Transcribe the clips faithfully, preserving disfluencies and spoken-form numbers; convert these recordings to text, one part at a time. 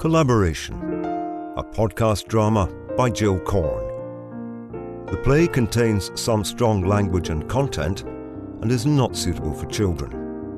Collaboration, a podcast drama by Jill Corn. The play contains some strong language and content and is not suitable for children.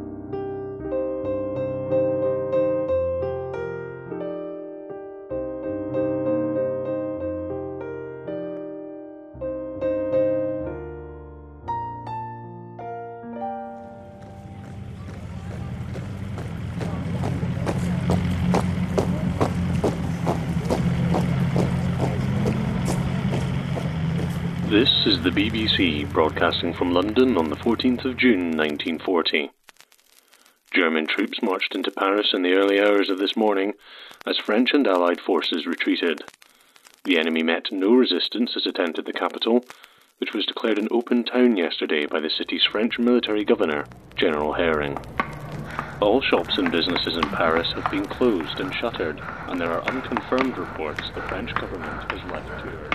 This is the B B C, broadcasting from London on the fourteenth of June nineteen forty. German troops marched into Paris in the early hours of this morning as French and Allied forces retreated. The enemy met no resistance as it entered the capital, which was declared an open town yesterday by the city's French military governor, General Herring. All shops and businesses in Paris have been closed and shuttered, and there are unconfirmed reports the French government has left tours.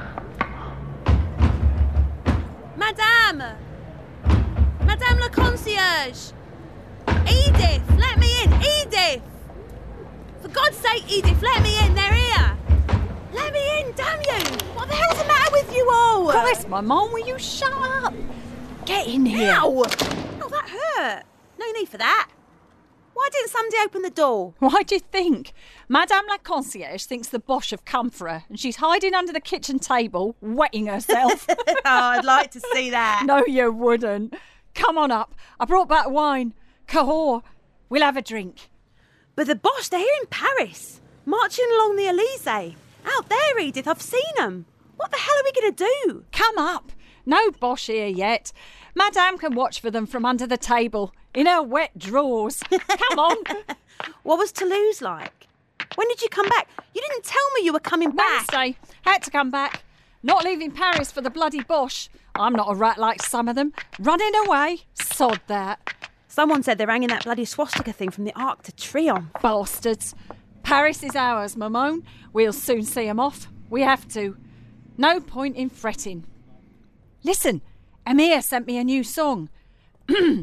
Madame! Madame la concierge! Edith, let me in! Edith! For God's sake, Edith, let me in! They're here! Let me in, damn you! What the hell's the matter with you all? Christ, my mum, will you shut up? Get in here. Ow! Oh, that hurt. No need for that. Why didn't somebody open the door? Why do you think? Madame la concierge thinks the Boche have come for her and she's hiding under the kitchen table, wetting herself. Oh, I'd like to see that. No, you wouldn't. Come on up. I brought back wine. Cahors. We'll have a drink. But the Boche, they're here in Paris, marching along the Elysee. Out there, Edith, I've seen them. What the hell are we going to do? Come up. No Boche here yet. Madame can watch for them from under the table, in her wet drawers. Come on. What was Toulouse like? When did you come back? You didn't tell me you were coming back. Wednesday. Had to come back. Not leaving Paris for the bloody Boche. I'm not a rat like some of them. Running away. Sod that. Someone said they're hanging that bloody swastika thing from the Arc de Triomphe. Bastards. Paris is ours, Mamone. We'll soon see 'em off. We have to. No point in fretting. Listen, Amir sent me a new song. This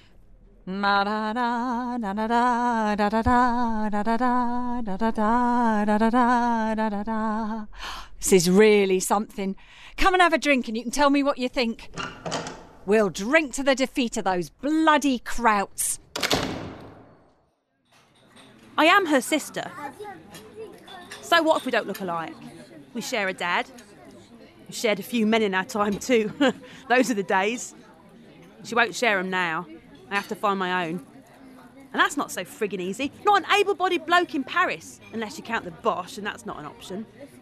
is really something. Come and have a drink and you can tell me what you think. We'll drink to the defeat of those bloody Krauts. I am her sister. So what if we don't look alike? We share a dad. We shared a few men in our time too. Those are the days. She won't share them now. I have to find my own. And that's not so friggin' easy. Not an able-bodied bloke in Paris, unless you count the Boche, and that's not an option.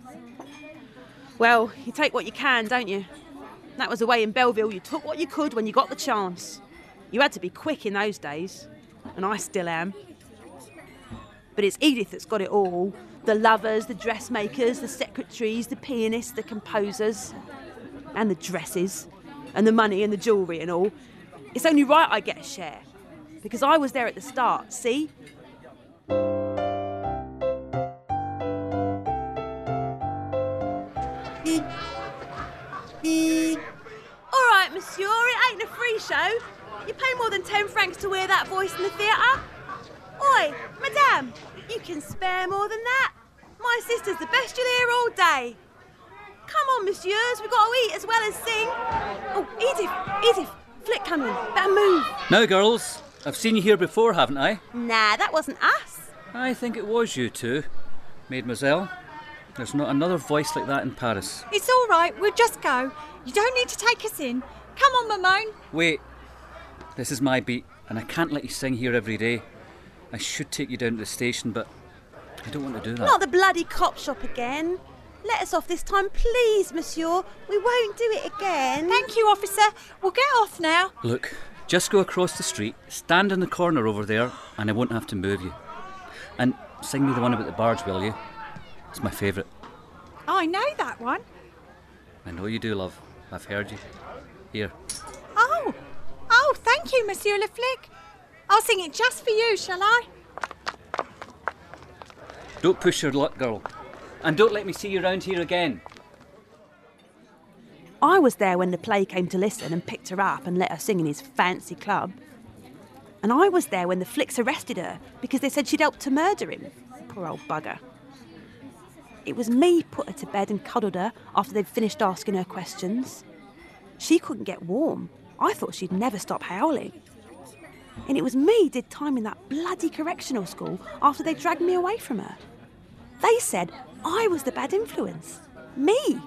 Well, you take what you can, don't you? That was the way in Belleville. You took what you could when you got the chance. You had to be quick in those days, and I still am. But it's Edith that's got it all. The lovers, the dressmakers, the secretaries, the pianists, the composers, and the dresses, and the money and the jewellery and all. It's only right I get a share, because I was there at the start, see? All right, monsieur, it ain't a free show. You pay more than ten francs to hear that voice in the theatre. Oi, madame, you can spare more than that. My sister's the best you'll hear all day. Come on, messieurs, we've got to eat as well as sing. Oh, Edith, Edith, Flick coming. Better move. Now, girls, I've seen you here before, haven't I? Nah, that wasn't us. I think it was you two, mademoiselle. There's not another voice like that in Paris. It's all right, we'll just go. You don't need to take us in. Come on, Mamone. Wait, this is my beat, and I can't let you sing here every day. I should take you down to the station, but I don't want to do that. Not the bloody cop shop again. Let us off this time, please, monsieur. We won't do it again. Thank you, officer. We'll get off now. Look, just go across the street, stand in the corner over there, and I won't have to move you. And sing me the one about the barge, will you? It's my favourite. Oh, I know that one. I know you do, love. I've heard you. Here. Oh, oh, thank you, Monsieur Le Flic. I'll sing it just for you, shall I? Don't push your luck, girl. And don't let me see you round here again. I was there when the play came to listen and picked her up and let her sing in his fancy club. And I was there when the flicks arrested her because they said she'd helped to murder him. Poor old bugger. It was me put her to bed and cuddled her after they'd finished asking her questions. She couldn't get warm. I thought she'd never stop howling. And it was me did time in that bloody correctional school after they dragged me away from her. They said I was the bad influence. Me.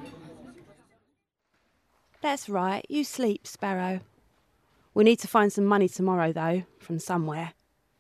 That's right, you sleep, Sparrow. We need to find some money tomorrow, though, from somewhere.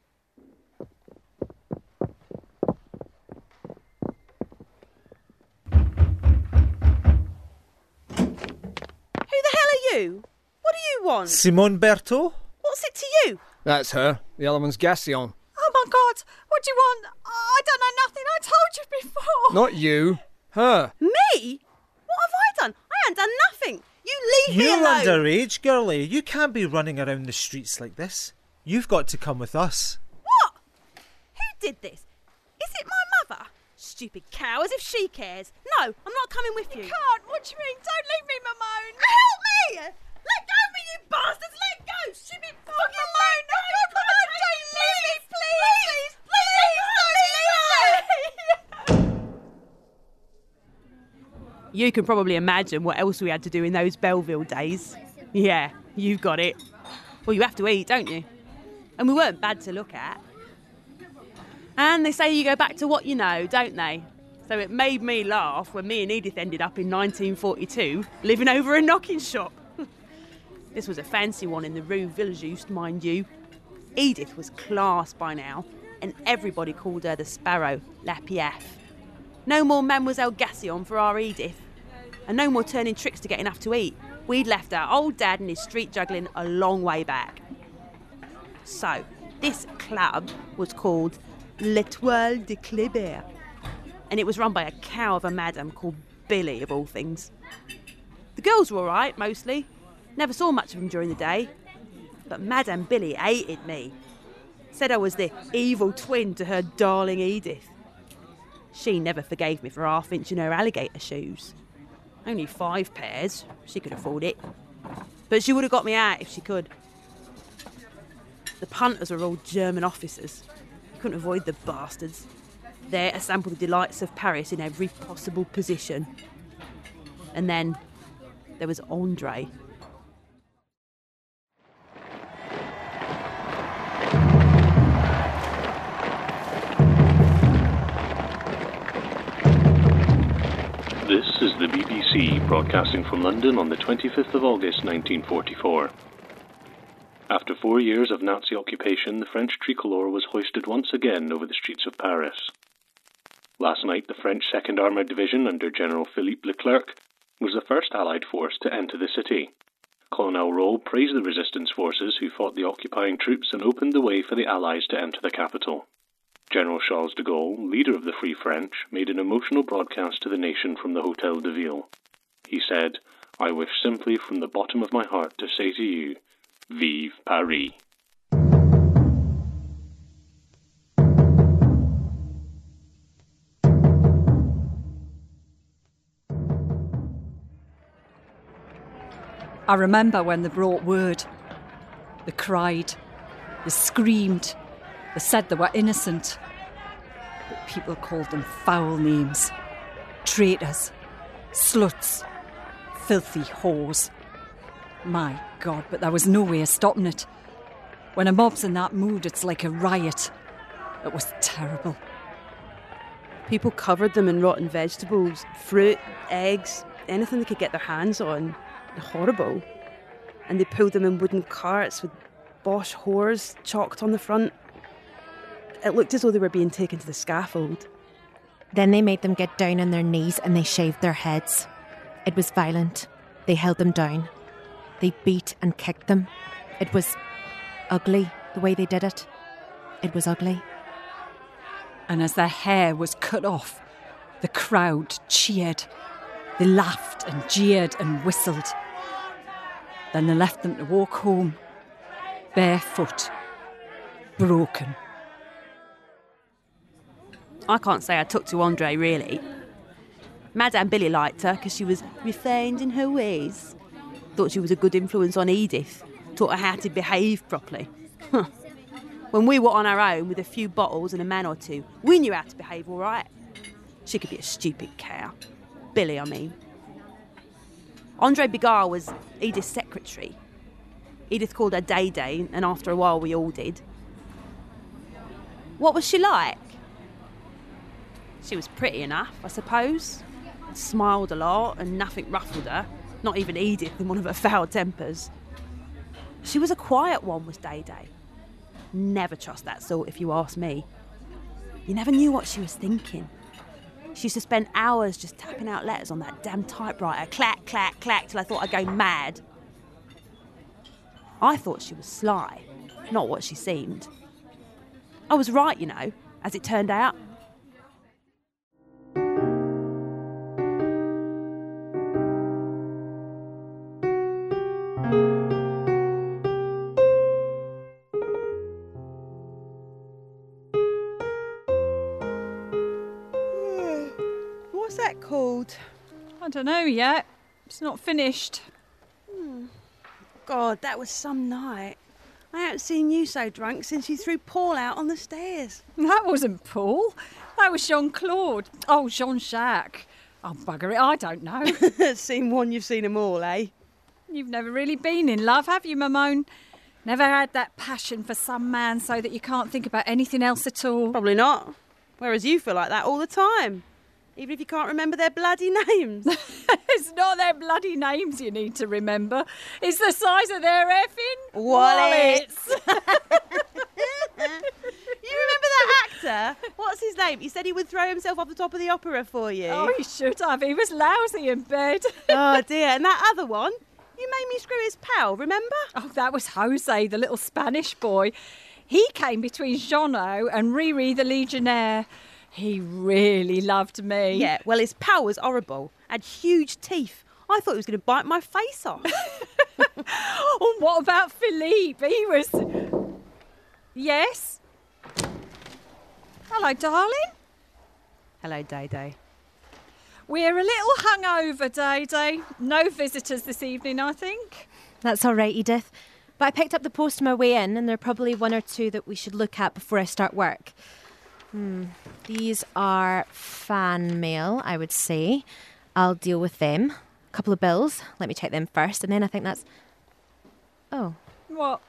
Who the hell are you? What do you want? Simone Berto? What's it to you? That's her. The other one's Gassion. Oh, my God. What do you want? I don't know nothing. I told you before. Not you. Her. Me? What have I done? I ain't done nothing. You leave me You're alone. underage, girlie. You can't be running around the streets like this. You've got to come with us. What? Who did this? Is it my mother? Stupid cow, as if she cares. No, I'm not coming with you. You can't. What do you mean? Don't leave me, Mamone. Help me! Let go of me, you bastards! Let go! Stupid fucking Mamone! No, Mamone, don't leave me, please! Please, please, don't leave me! You can probably imagine what else we had to do in those Belleville days. Yeah, you've got it. Well, you have to eat, don't you? And we weren't bad to look at. And they say you go back to what you know, don't they? So it made me laugh when me and Edith ended up in nineteen forty-two living over a knocking shop. This was a fancy one in the Rue Villejuste, mind you. Edith was class by now, and everybody called her the Sparrow, La Piaffe. No more Mademoiselle Gassion for our Edith, and no more turning tricks to get enough to eat. We'd left our old dad and his street juggling a long way back. So, this club was called L'Étoile de Kléber, and it was run by a cow of a madam called Billy, of all things. The girls were all right, mostly. Never saw much of them during the day. But Madame Billy hated me. Said I was the evil twin to her darling Edith. She never forgave me for half-inching her alligator shoes. Only five pairs. She could afford it. But she would have got me out if she could. The punters were all German officers. You couldn't avoid the bastards. There to sample the delights of Paris in every possible position. And then there was Andre. This is the B B C, broadcasting from London on the twenty-fifth of August nineteen forty-four. After four years of Nazi occupation, the French tricolour was hoisted once again over the streets of Paris. Last night, the French second Armoured Division under General Philippe Leclerc was the first Allied force to enter the city. Colonel Roll praised the resistance forces who fought the occupying troops and opened the way for the Allies to enter the capital. General Charles de Gaulle, leader of the Free French, made an emotional broadcast to the nation from the Hôtel de Ville. He said, "I wish simply from the bottom of my heart to say to you, Vive Paris." I remember when they brought word. They cried. They screamed. They said they were innocent. But people called them foul names. Traitors. Sluts. Filthy whores. My God, but there was no way of stopping it. When a mob's in that mood, it's like a riot. It was terrible. People covered them in rotten vegetables, fruit, eggs, anything they could get their hands on. Horrible. And they pulled them in wooden carts with Bosch whores chalked on the front. It looked as though they were being taken to the scaffold. Then they made them get down on their knees and they shaved their heads. It was violent. They held them down. They beat and kicked them. It was ugly, the way they did it. It was ugly. And as their hair was cut off, the crowd cheered. They laughed and jeered and whistled. Then they left them to walk home, barefoot, broken. I can't say I took to Andre, really. Madame Billy liked her because she was refined in her ways. Thought she was a good influence on Edith. Taught her how to behave properly. When we were on our own with a few bottles and a man or two, we knew how to behave all right. She could be a stupid cow. Billy, I mean. Andre Bigar was Edith's secretary. Edith called her Day Day, and after a while we all did. What was she like? She was pretty enough, I suppose. Smiled a lot and nothing ruffled her. Not even Edith in one of her foul tempers. She was a quiet one, was Day Day. Never trust that sort if you ask me. You never knew what she was thinking. She used to spend hours just tapping out letters on that damn typewriter. Clack, clack, clack, till I thought I'd go mad. I thought she was sly, not what she seemed. I was right, you know, as it turned out. What's that called? I don't know yet. It's not finished. Hmm. God, that was some night. I haven't seen you so drunk since you threw Paul out on the stairs. That wasn't Paul. That was Jean-Claude. Oh, Jean-Jacques. Oh, bugger it, I don't know. Seen one, you've seen them all, eh? You've never really been in love, have you, Mamone? Never had that passion for some man so that you can't think about anything else at all? Probably not. Whereas you feel like that all the time. Even if you can't remember their bloody names. It's not their bloody names you need to remember. It's the size of their effing wallets. wallets. You remember that actor? What's his name? He said he would throw himself off the top of the opera for you. Oh, he should have. He was lousy in bed. Oh, dear. And that other one? You made me screw his pal, remember? Oh, that was Jose, the little Spanish boy. He came between Jono and Riri the Legionnaire. He really loved me. Yeah, well, his pal was horrible. Had huge teeth. I thought he was going to bite my face off. Oh, what about Philippe? He was... Yes? Hello, darling. Hello, Day Day. We're a little hungover, Day Day. No visitors this evening, I think. That's all right, Edith. But I picked up the post on my way in, and there are probably one or two that we should look at before I start work. Hmm. These are fan mail, I would say. I'll deal with them. A couple of bills. Let me check them first, and then I think that's... Oh. What?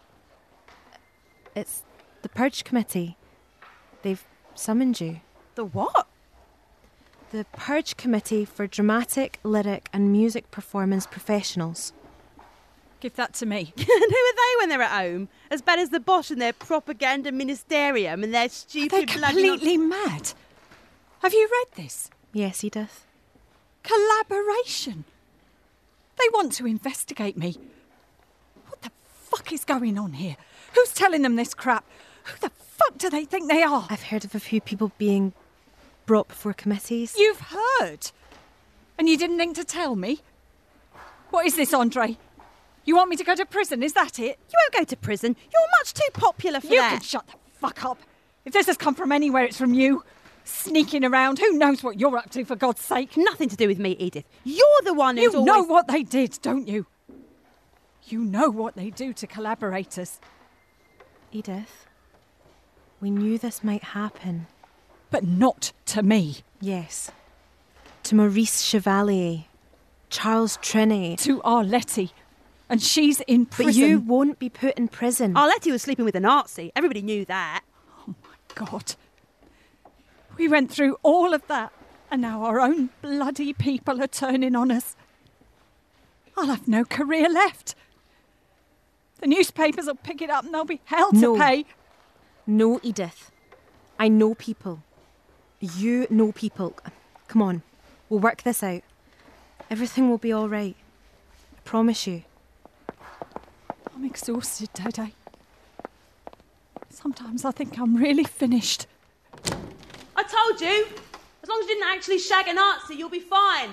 It's the Purge Committee. They've summoned you. The what? The Purge Committee for Dramatic, Lyric and Music Performance Professionals. Give that to me. And who are they when they're at home? As bad as the Bosch and their propaganda ministerium and their stupid... They're completely mad. Have you read this? Yes, Edith. Collaboration. They want to investigate me. What the fuck is going on here? Who's telling them this crap? Who the fuck do they think they are? I've heard of a few people being brought before committees. You've heard? And you didn't think to tell me? What is this, Andre? You want me to go to prison, is that it? You won't go to prison. You're much too popular for you that. You can shut the fuck up. If this has come from anywhere, it's from you. Sneaking around. Who knows what you're up to, for God's sake? Nothing to do with me, Edith. You're the one who's You always... know what they did, don't you? You know what they do to collaborators. Edith, we knew this might happen. But not to me. Yes. To Maurice Chevalier, Charles Trenet. To Arletty. And she's in prison. But you won't be put in prison. Arletty was sleeping with a Nazi. Everybody knew that. Oh, my God. We went through all of that, and now our own bloody people are turning on us. I'll have no career left. The newspapers will pick it up and there'll be hell to no. pay. No, Edith. I know people. You know people. Come on, we'll work this out. Everything will be all right. I promise you. I'm exhausted, Day-Day. Sometimes I think I'm really finished. I told you. As long as you didn't actually shag a Nazi, you'll be fine.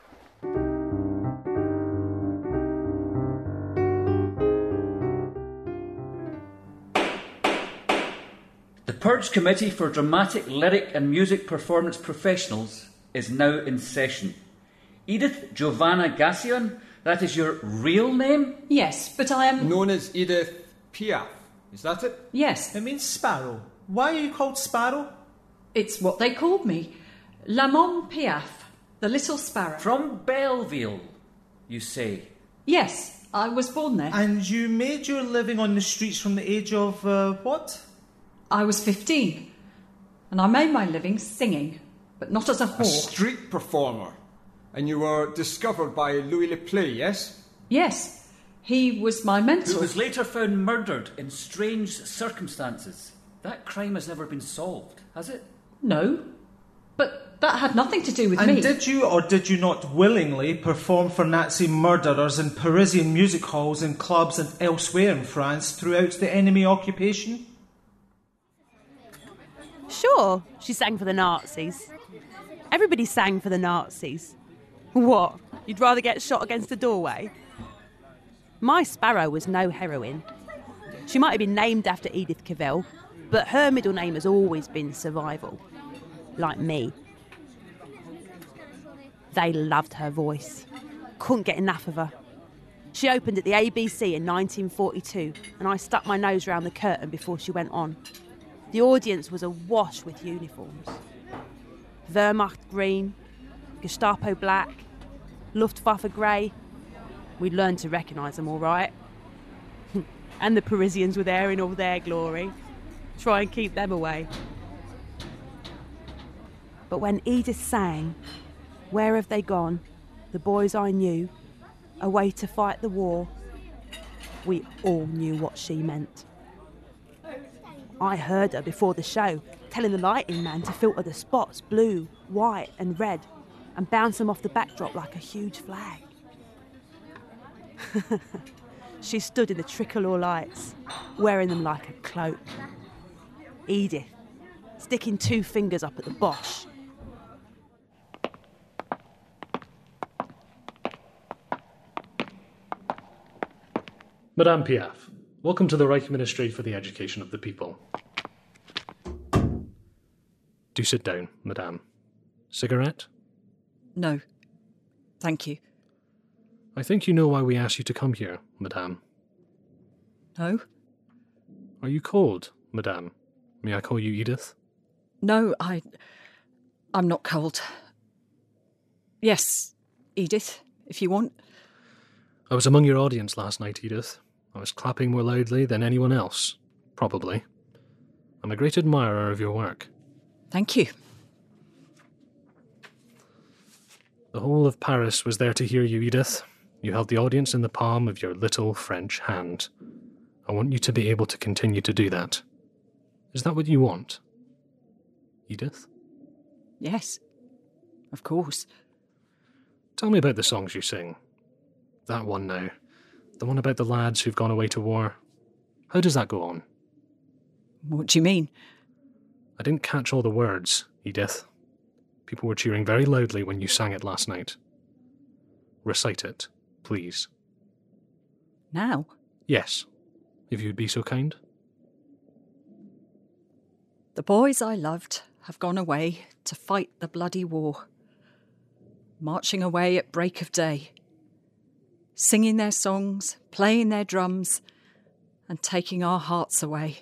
The Purge Committee for Dramatic, Lyric and Music Performance Professionals is now in session. Edith Giovanna Gassion, that is your real name? Yes, but I am... Known as Edith Piaf. Is that it? Yes. It means sparrow. Why are you called Sparrow? It's what they called me. Lamont Piaf, the little sparrow. From Belleville, you say? Yes, I was born there. And you made your living on the streets from the age of, uh, what? I was fifteen, and I made my living singing, but not as a A whore. street performer. And you were discovered by Louis Le Play, yes? Yes, he was my mentor. Who was later found murdered in strange circumstances. That crime has never been solved, has it? No, but that had nothing to do with And me. did you or did you not willingly perform for Nazi murderers in Parisian music halls and clubs and elsewhere in France throughout the enemy occupation? Sure, she sang for the Nazis. Everybody sang for the Nazis. What? You'd rather get shot against the doorway? My sparrow was no heroine. She might have been named after Edith Cavell, but her middle name has always been Survival. Like me. They loved her voice. Couldn't get enough of her. She opened at the A B C in nineteen forty-two, and I stuck my nose round the curtain before she went on. The audience was awash with uniforms. Wehrmacht green, Gestapo black, Luftwaffe grey. We'd learned to recognise them all right. And the Parisians were there in all their glory. Try and keep them away. But when Edith sang, "Where have they gone, the boys I knew, away to fight the war," we all knew what she meant. I heard her before the show, telling the lighting man to filter the spots blue, white and red and bounce them off the backdrop like a huge flag. She stood in the tricolour lights, wearing them like a cloak. Edith, sticking two fingers up at the Bosch. Madame Piaf, welcome to the Reich Ministry for the Education of the People. Do sit down, Madame. Cigarette? No, thank you. I think you know why we asked you to come here, Madame. No? Are you cold, Madame? May I call you Edith? No, I... I'm not cold. Yes, Edith, if you want. I was among your audience last night, Edith. I was clapping more loudly than anyone else, probably. I'm a great admirer of your work. Thank you. The whole of Paris was there to hear you, Edith. You held the audience in the palm of your little French hand. I want you to be able to continue to do that. Is that what you want, Edith? Yes, of course. Tell me about the songs you sing. That one now. The one about the lads who've gone away to war. How does that go on? What do you mean? I didn't catch all the words, Edith. People were cheering very loudly when you sang it last night. Recite it, please. Now? Yes, if you'd be so kind. The boys I loved have gone away to fight the bloody war. Marching away at break of day. Singing their songs, playing their drums, and taking our hearts away.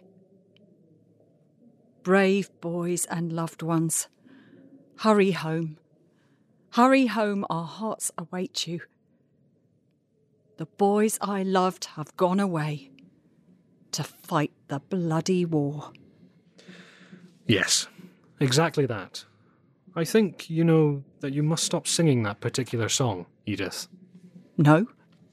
Brave boys and loved ones, hurry home. Hurry home, our hearts await you. The boys I loved have gone away to fight the bloody war. Yes, exactly that. I think, you know, that you must stop singing that particular song, Edith. No.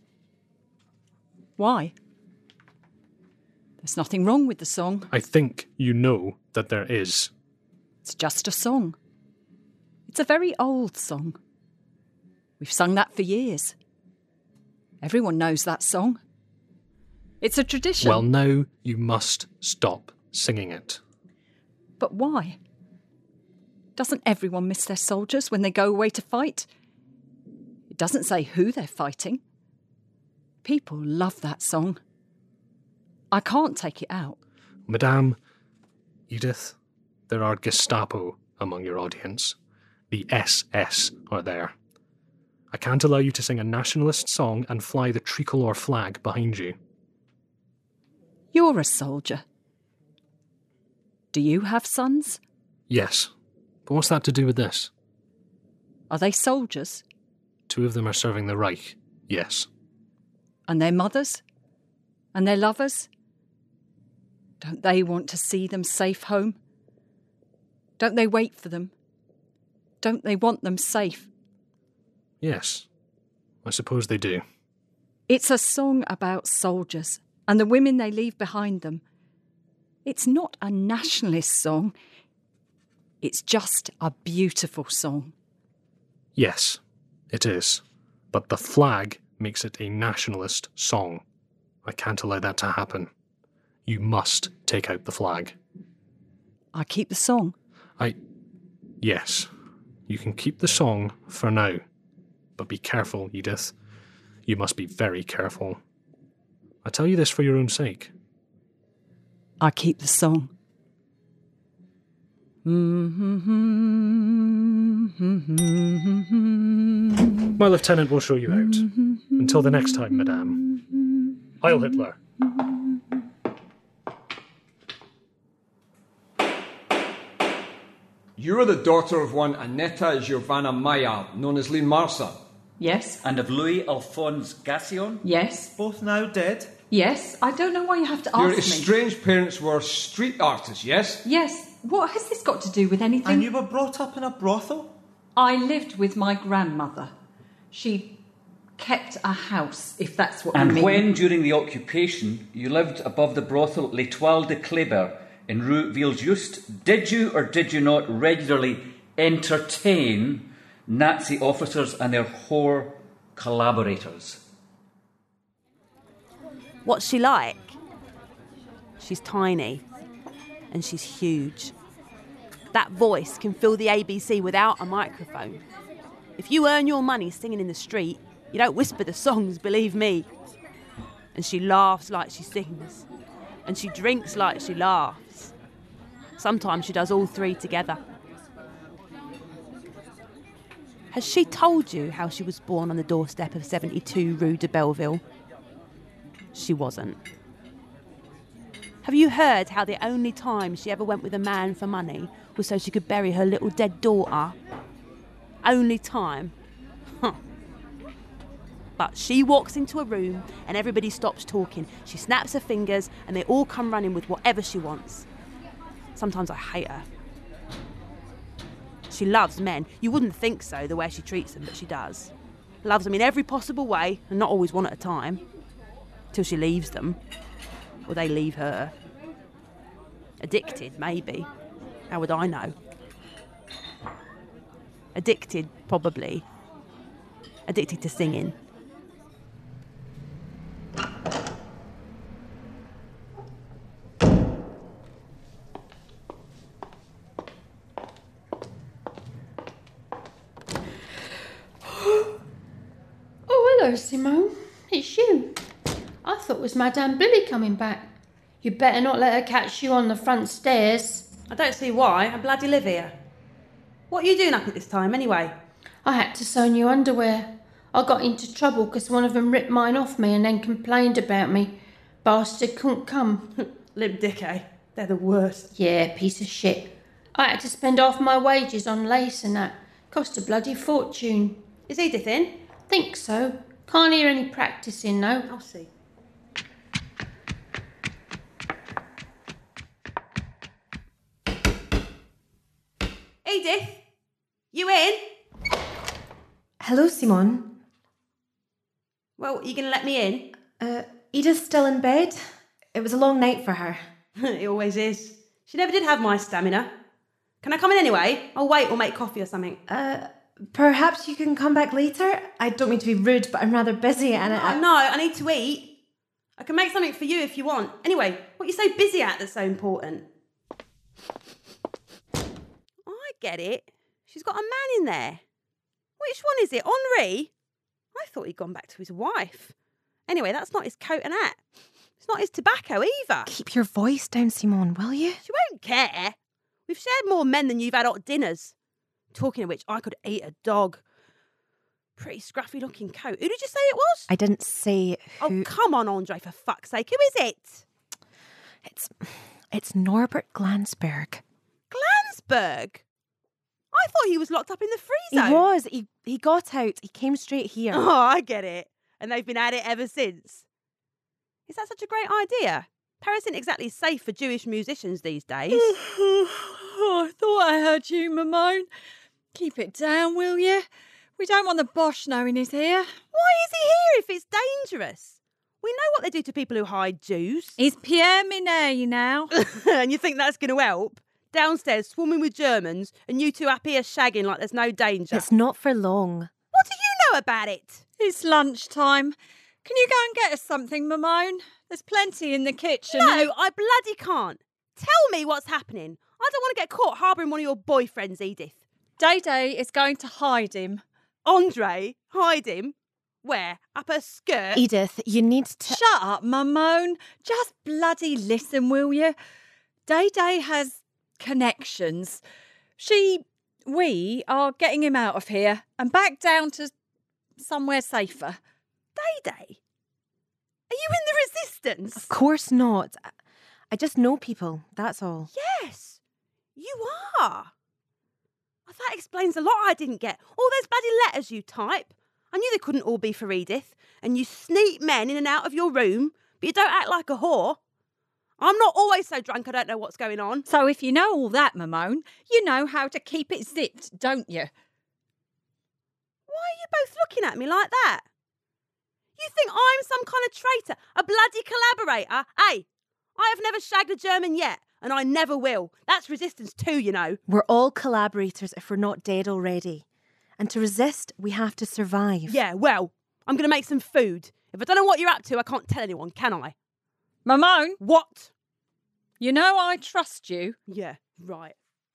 Why? There's nothing wrong with the song. I think you know that there is. It's just a song. It's a very old song. We've sung that for years. Everyone knows that song. It's a tradition. Well, now you must stop singing it. But why? Doesn't everyone miss their soldiers when they go away to fight? It doesn't say who they're fighting. People love that song. I can't take it out. Madame, Edith, there are Gestapo among your audience. The S S are there. I can't allow you to sing a nationalist song and fly the tricolour flag behind you. You're a soldier. Do you have sons? Yes. But what's that to do with this? Are they soldiers? Two of them are serving the Reich. Yes. And their mothers? And their lovers? Don't they want to see them safe home? Don't they wait for them? Don't they want them safe? Yes. I suppose they do. It's a song about soldiers and the women they leave behind them. It's not a nationalist song. It's just a beautiful song. Yes, it is. But the flag makes it a nationalist song. I can't allow that to happen. You must take out the flag. I keep the song. I... Yes. You can keep the song for now. But be careful, Edith. You must be very careful. I tell you this for your own sake. I keep the song. My lieutenant will show you out. Until the next time, madame. Heil Hitler. You are the daughter of one Annetta Giovanna Maillard, known as Lynn Marsan. Yes. And of Louis Alphonse Gassion? Yes. Both now dead? Yes. I don't know why you have to ask Your me. estranged parents were street artists, yes? Yes. What has this got to do with anything? And you were brought up in a brothel? I lived with my grandmother. She kept a house, if that's what And you mean. when, during the occupation, you lived above the brothel L'Étoile de Kléber in Rue Villejuste, did you or did you not regularly entertain Nazi officers and their whore collaborators? What's she like? She's tiny. And she's huge. That voice can fill the A B C without a microphone. If you earn your money singing in the street, you don't whisper the songs, believe me. And she laughs like she sings. And she drinks like she laughs. Sometimes she does all three together. Has she told you how she was born on the doorstep of seventy-two Rue de Belleville? She wasn't. Have you heard how the only time she ever went with a man for money was so she could bury her little dead daughter? Only time. Huh. But she walks into a room and everybody stops talking. She snaps her fingers and they all come running with whatever she wants. Sometimes I hate her. She loves men. You wouldn't think so, the way she treats them, but she does. Loves them in every possible way, and not always one at a time. Till she leaves them. Or they leave her. Addicted, maybe. How would I know? Addicted, probably. Addicted to singing. Oh, hello, Simone. It's you. I thought it was Madame Billy coming back. You better not let her catch you on the front stairs. I don't see why. I bloody live here. What are you doing up at this time, anyway? I had to sew new underwear. I got into trouble because one of them ripped mine off me and then complained about me. Bastard couldn't come. Limp dick, eh? They're the worst. Yeah, piece of shit. I had to spend half my wages on lace and that. Cost a bloody fortune. Is Edith in? Think so. Can't hear any practising, though. I'll see. Edith? You in? Hello, Simone. Well, are you going to let me in? Uh, Edith's still in bed. It was a long night for her. It always is. She never did have my stamina. Can I come in anyway? I'll wait or make coffee or something. Uh, perhaps you can come back later? I don't mean to be rude, but I'm rather busy and... No, I... no, I need to eat. I can make something for you if you want. Anyway, what are you so busy at that's so important? I get it. She's got a man in there. Which one is it? Henri? I thought he'd gone back to his wife. Anyway, that's not his coat and hat. It's not his tobacco either. Keep your voice down, Simone, will you? She won't care. We've shared more men than you've had hot dinners. Talking of which, I could eat a dog. Pretty scruffy looking coat. Who did you say it was? I didn't say who... Oh, come on, Andre, for fuck's sake. Who is it? It's it's Norbert Glansberg. Glansberg? I thought he was locked up in the free zone. He was. He, he got out. He came straight here. Oh, I get it. And they've been at it ever since. Is that such a great idea? Paris isn't exactly safe for Jewish musicians these days. Oh, I thought I heard you, Mamone. Keep it down, will you? We don't want the Bosch knowing he's here. Why is he here if it's dangerous? We know what they do to people who hide Jews. He's Pierre Minet now. And you think that's going to help? Downstairs swarming with Germans and you two up here shagging like there's no danger. It's not for long. What do you know about it? It's lunchtime. Can you go and get us something, Mamone? There's plenty in the kitchen. No, I bloody can't. Tell me what's happening. I don't want to get caught harbouring one of your boyfriends, Edith. Day Day is going to hide him. Andre? Hide him? Where? Up her skirt? Edith, you need to... Shut up, Mamone. Just bloody listen, will you? Day Day has connections. She, we are getting him out of here and back down to somewhere safer. Day Day? Are you in the resistance? Of course not. I just know people, that's all. Yes, you are. Well, that explains a lot I didn't get. All those bloody letters you type. I knew they couldn't all be for Edith. And you sneak men in and out of your room, but you don't act like a whore. I'm not always so drunk I don't know what's going on. So if you know all that, Mamone, you know how to keep it zipped, don't you? Why are you both looking at me like that? You think I'm some kind of traitor, a bloody collaborator? Hey, I have never shagged a German yet, and I never will. That's resistance too, you know. We're all collaborators if we're not dead already. And to resist, we have to survive. Yeah, well, I'm going to make some food. If I don't know what you're up to, I can't tell anyone, can I? Mamone? What? You know I trust you. Yeah, right.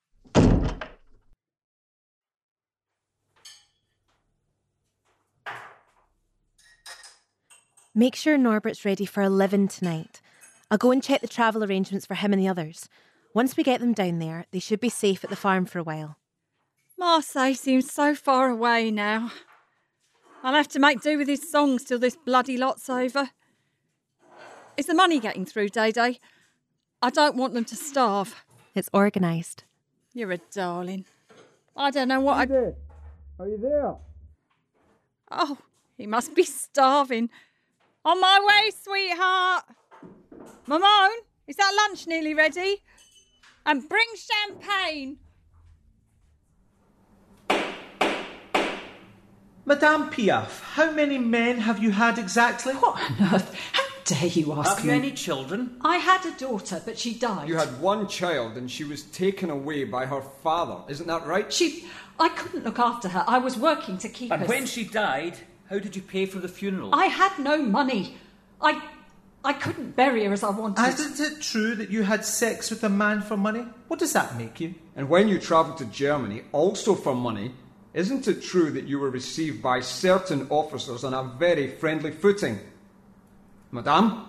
Make sure Norbert's ready for eleven tonight. I'll go and check the travel arrangements for him and the others. Once we get them down there, they should be safe at the farm for a while. Marseille seems so far away now. I'll have to make do with his songs till this bloody lot's over. Is the money getting through, Day Day? I don't want them to starve. It's organised. You're a darling. I don't know what I... Edith, are you there? Oh, he must be starving. On my way, sweetheart. Mamone, is that lunch nearly ready? And bring champagne. Madame Piaf, how many men have you had exactly? What on earth? How dare you ask Have me? you any children? I had a daughter, but she died. You had one child and she was taken away by her father. Isn't that right? She... I couldn't look after her. I was working to keep her... And when she died, how did you pay for the funeral? I had no money. I... I couldn't bury her as I wanted. Isn't it true that you had sex with a man for money? What does that make you? And when you travelled to Germany, also for money, isn't it true that you were received by certain officers on a very friendly footing? Madame?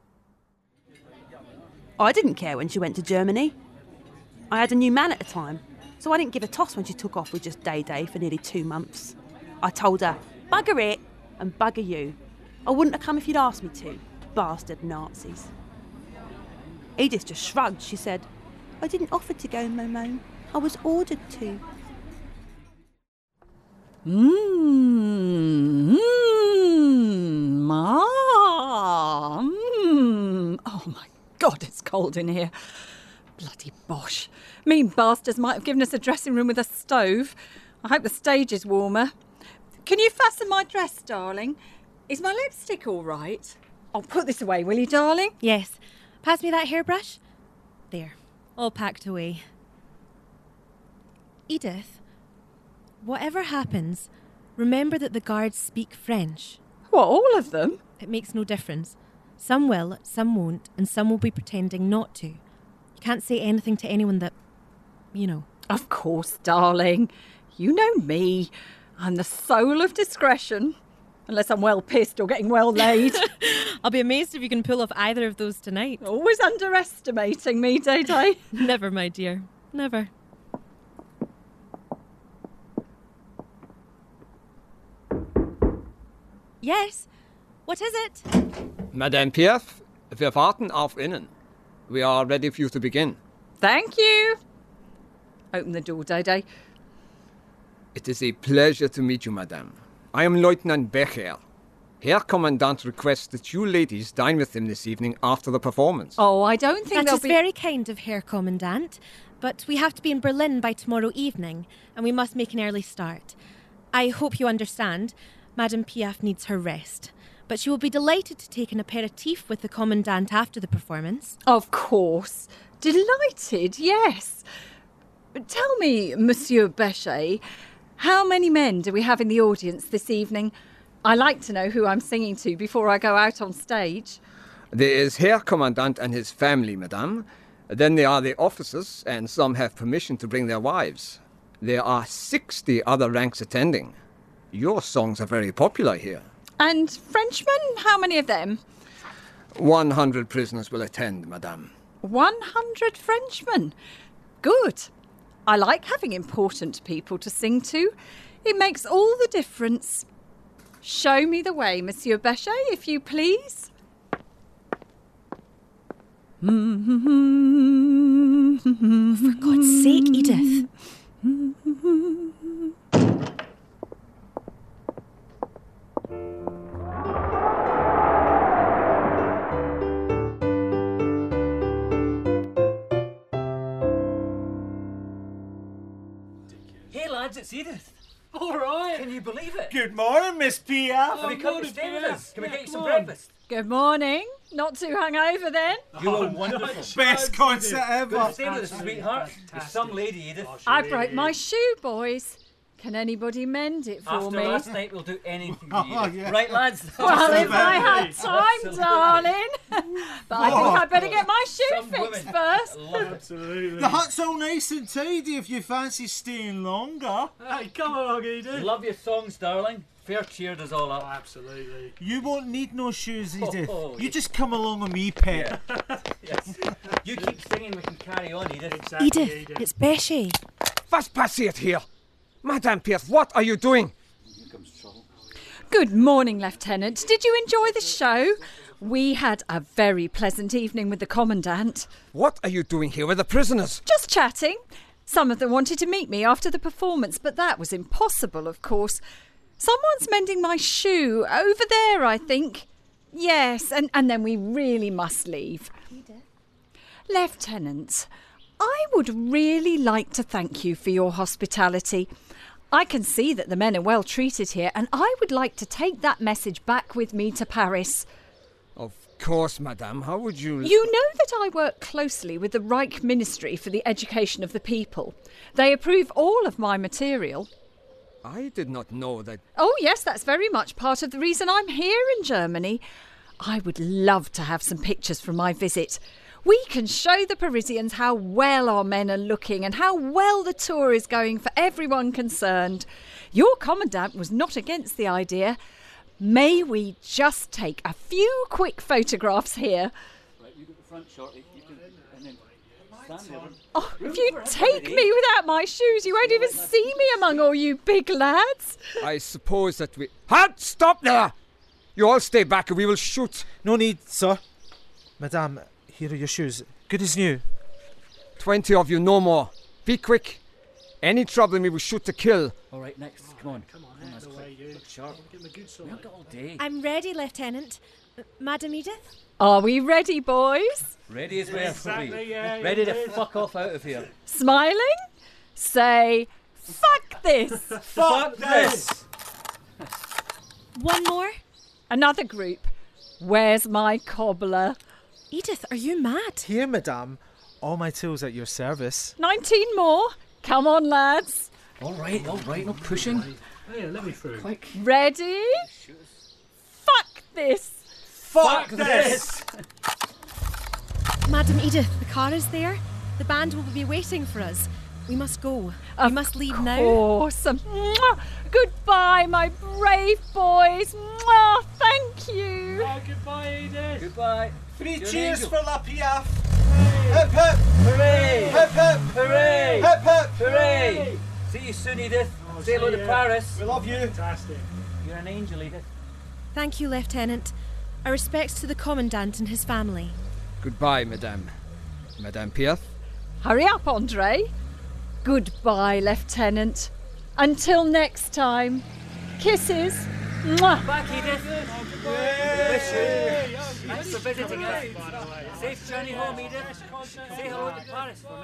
I didn't care when she went to Germany. I had a new man at the time, so I didn't give a toss when she took off with just Day Day for nearly two months. I told her, bugger it and bugger you. I wouldn't have come if you'd asked me to, bastard Nazis. Edith just shrugged. She said, I didn't offer to go, Mamone. I was ordered to. Mmm, mmm, ma, mmm. Oh my God, it's cold in here. Bloody Bosch. Mean bastards might have given us a dressing room with a stove. I hope the stage is warmer. Can you fasten my dress, darling? Is my lipstick all right? I'll put this away, will you, darling? Yes. Pass me that hairbrush. There. All packed away. Edith, whatever happens, remember that the guards speak French. What, all of them? It makes no difference. Some will, some won't, and some will be pretending not to. You can't say anything to anyone that, you know. Of course, darling. You know me. I'm the soul of discretion. Unless I'm well pissed or getting well laid. I'll be amazed if you can pull off either of those tonight. Always underestimating me, Day Day. Never, my dear. Never. Yes? What is it? Madame Piaf, wir warten auf Ihnen. We are ready for you to begin. Thank you. Open the door, Day-Day. It is a pleasure to meet you, madame. I am Lieutenant Becher. Herr Commandant requests that you ladies dine with him this evening after the performance. Oh, I don't think That they'll is be... very kind of Herr Commandant, but we have to be in Berlin by tomorrow evening, and we must make an early start. I hope you understand. Madame Piaf needs her rest, but she will be delighted to take an aperitif with the Commandant after the performance. Of course. Delighted, yes. But tell me, Monsieur Becher, how many men do we have in the audience this evening? I like to know who I'm singing to before I go out on stage. There is Herr Commandant and his family, madame. Then there are the officers, and some have permission to bring their wives. There are sixty other ranks attending. Your songs are very popular here. And Frenchmen, how many of them? One hundred prisoners will attend, madame. One hundred Frenchmen. Good. I like having important people to sing to. It makes all the difference. Show me the way, Monsieur Becher, if you please. For God's sake, Edith. Hey lads, it's Edith. All right. Can you believe it? Good morning, Miss Piaf. Have you come to stay with us? Can we Yeah, get you come some on. breakfast? Good morning. Not too hungover then? You are wonderful. Best concert ever. Good to stay with us, sweetheart. There's some lady, Edith. I broke my shoe, boys. Can anybody mend it for After me? last night, we'll do anything for you. Oh, yeah. Right, lads? Well, if I had time, Absolutely. darling. But I think I'd better get my shoe Some fixed women first. love it. The hut's all nice and tidy if you fancy staying longer. Hey, come along, Edith. Love your songs, darling. Fair cheered us all up. Absolutely. You won't need no shoes, Edith. Oh, you yes. just come along with me, pet. Yes. You keep singing, we can carry on, Edith. Exactly, Edith, it's Becher. Was passiert hier? Madame Piaf, what are you doing? Good morning, Lieutenant. Did you enjoy the show? We had a very pleasant evening with the Commandant. What are you doing here with the prisoners? Just chatting. Some of them wanted to meet me after the performance, but that was impossible, of course. Someone's mending my shoe over there, I think. Yes, and, and then we really must leave. Lieutenant, I would really like to thank you for your hospitality. I can see that the men are well treated here, and I would like to take that message back with me to Paris. Of course, madame. How would you... You know that I work closely with the Reich Ministry for the Education of the People. They approve all of my material. I did not know that... Oh, yes, that's very much part of the reason I'm here in Germany. I would love to have some pictures from my visit. We can show the Parisians how well our men are looking and how well the tour is going for everyone concerned. Your Commandant was not against the idea. May we just take a few quick photographs here? Right, you got the front shortly. You can, and then stand there. Oh, if you take me without my shoes, you won't even see me among all you big lads. I suppose that we... Halt! Stop there! You all stay back and we will shoot. No need, sir. Madame, here are your shoes. Good as new. Twenty of you, no more. Be quick. Any trouble and we will shoot to kill. All right, next. Come on. Come on, that's quick. Look sharp. Give him a good song. We haven't got all day. I'm ready, Lieutenant. Uh, Madam Edith? Are we ready, boys? Ready as well. Exactly, yeah, Ready to indeed. fuck off out of here. Smiling? Say, fuck this. Fuck this! One more? Another group. Where's my cobbler? Edith, are you mad? Here, madame. All my tools at your service. Nineteen more. Come on, lads. All right, all right, no pushing. Hey, let me through. Quick. Ready? Fuck this. Fuck this! Madam Edith, the car is there. The band will be waiting for us. We must go. Of we must leave now. Awesome. Mwah. Goodbye, my brave boys. Mwah. Thank you. Oh, goodbye, Edith. Goodbye. Three You're an cheers angel. for La Piaf. Hip hip. Hooray! Hip hip. Hooray! Hip hip. Hooray! See you soon, Edith. Oh, Say hello see to ya. Paris. We love you. Fantastic. You're an angel, Edith. Thank you, Lieutenant. Our respects to the Commandant and his family. Goodbye, madame. Madame Piaf. Hurry up, Andre. Goodbye, Lieutenant. Until next time. Kisses. Mwah. Back, Edith. Thanks for visiting us. Safe journey home, Edith. Say hello to Paris for me.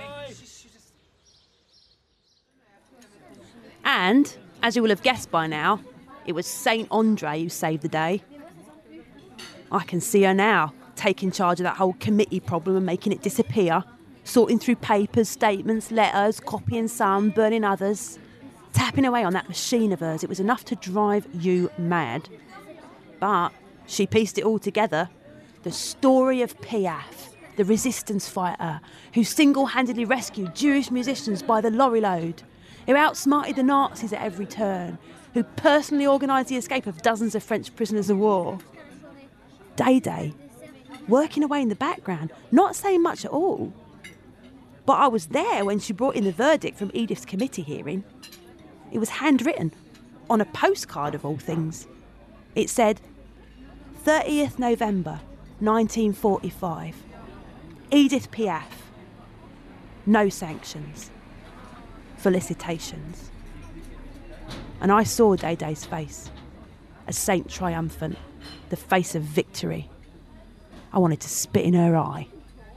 And, as you will have guessed by now, it was Saint Andre who saved the day. I can see her now, taking charge of that whole committee problem and making it disappear, sorting through papers, statements, letters, copying some, burning others. Tapping away on that machine of hers, it was enough to drive you mad. But she pieced it all together. The story of Piaf, the resistance fighter who single-handedly rescued Jewish musicians by the lorry load, who outsmarted the Nazis at every turn, who personally organised the escape of dozens of French prisoners of war. Day-Day, working away in the background, not saying much at all. But I was there when she brought in the verdict from Edith's committee hearing. It was handwritten, on a postcard of all things. It said, thirtieth November, nineteen forty-five. Edith Piaf. No sanctions. Felicitations. And I saw Day-Day's face, a saint triumphant, the face of victory. I wanted to spit in her eye.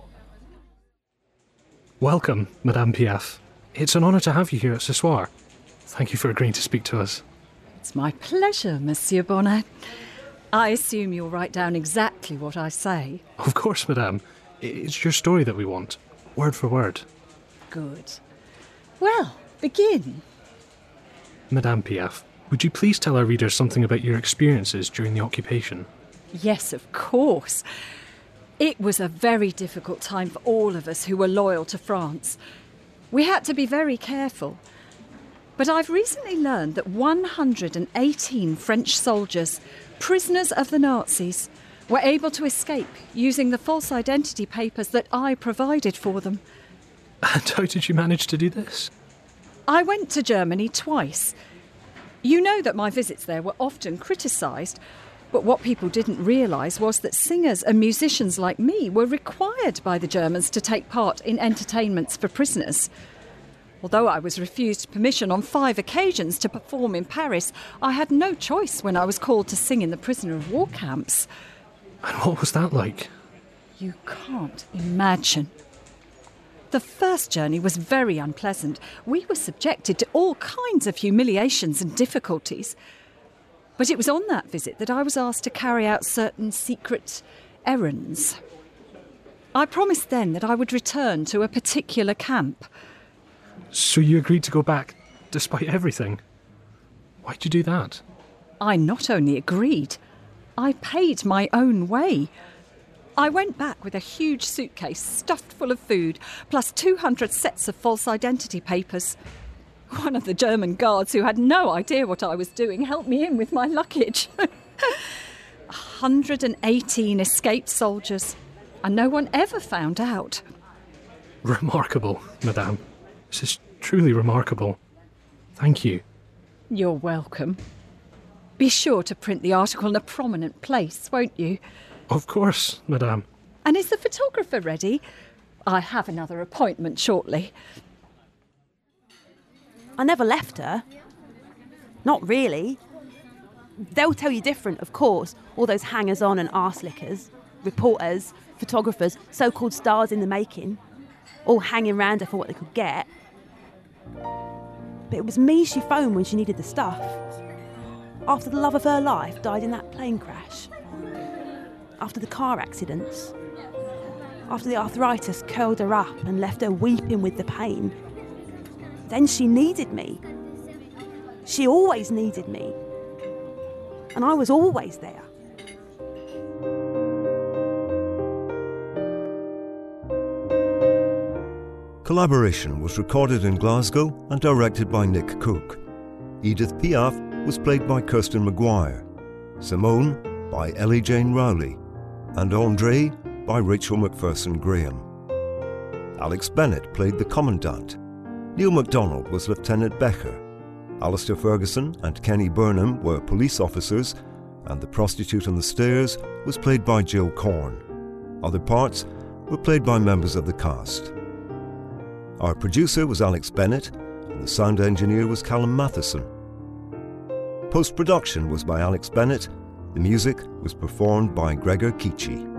Welcome, Madame Piaf. It's an honour to have you here at Ce Soir. Thank you for agreeing to speak to us. It's my pleasure, Monsieur Bonnet. I assume you'll write down exactly what I say. Of course, Madame. It's your story that we want, word for word. Good. Well, begin. Madame Piaf, would you please tell our readers something about your experiences during the occupation? Yes, of course. It was a very difficult time for all of us who were loyal to France. We had to be very careful. But I've recently learned that one hundred eighteen French soldiers, prisoners of the Nazis, were able to escape using the false identity papers that I provided for them. And how did you manage to do this? I went to Germany twice. You know that my visits there were often criticised, but what people didn't realise was that singers and musicians like me were required by the Germans to take part in entertainments for prisoners. Although I was refused permission on five occasions to perform in Paris, I had no choice when I was called to sing in the prisoner of war camps. And what was that like? You can't imagine. The first journey was very unpleasant. We were subjected to all kinds of humiliations and difficulties. But it was on that visit that I was asked to carry out certain secret errands. I promised then that I would return to a particular camp. So you agreed to go back, despite everything? Why'd you do that? I not only agreed, I paid my own way. I went back with a huge suitcase stuffed full of food, plus two hundred sets of false identity papers. One of the German guards, who had no idea what I was doing, helped me in with my luggage. one hundred eighteen escaped soldiers, and no one ever found out. Remarkable, Madame. This is truly remarkable. Thank you. You're welcome. Be sure to print the article in a prominent place, won't you? Of course, Madame. And is the photographer ready? I have another appointment shortly. I never left her. Not really. They'll tell you different, of course. All those hangers-on and arse-lickers, reporters, photographers, so-called stars in the making, all hanging round her for what they could get. But it was me she phoned when she needed the stuff. After the love of her life died in that plane crash. After the car accidents. After the arthritis curled her up and left her weeping with the pain. Then she needed me. She always needed me. And I was always there. Collaboration was recorded in Glasgow and directed by Nick Cook. Edith Piaf was played by Kirsten Maguire, Simone by Ellie Jane Rowley, and Andre by Rachel Macpherson Graham. Alex Bennett played the Commandant. Neil MacDonald was Lieutenant Becher. Alistair Ferguson and Kenny Burnham were police officers, and the prostitute on the stairs was played by Jill Corn. Other parts were played by members of the cast. Our producer was Alex Bennett, and the sound engineer was Callum Matheson. Post-production was by Alex Bennett. The music was performed by Gregor Kici.